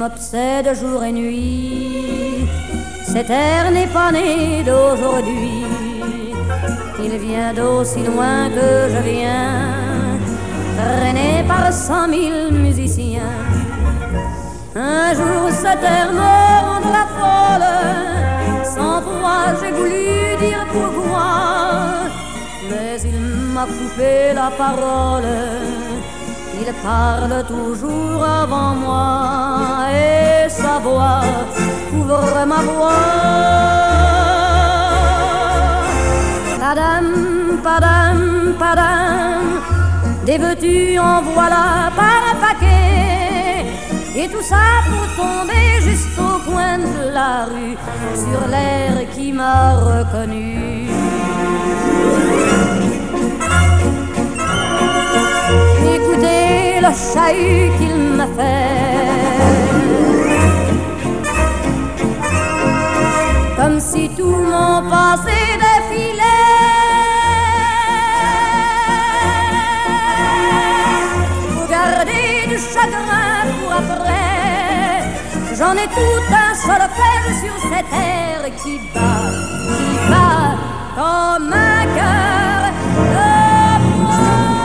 m'obsède jour et nuit. Cet air n'est pas né d'aujourd'hui, il vient d'aussi loin que je viens, traîné par 100 000 musiciens. Un jour cet air me rendra folle, 100 fois j'ai voulu dire pourquoi, mais il m'a coupé la parole. Il parle toujours avant moi et sa voix couvre ma voix. Padam, padam, padam, des veux-tu en voilà par un paquet. Et tout ça pour tomber juste au coin de la rue, sur l'air qui m'a reconnu. Écoutez le chahut qu'il m'a fait, comme si tout mon passé défilait. Faut garder du chagrin pour après, j'en ai tout un solfège sur cette terre qui bat comme un cœur de bois.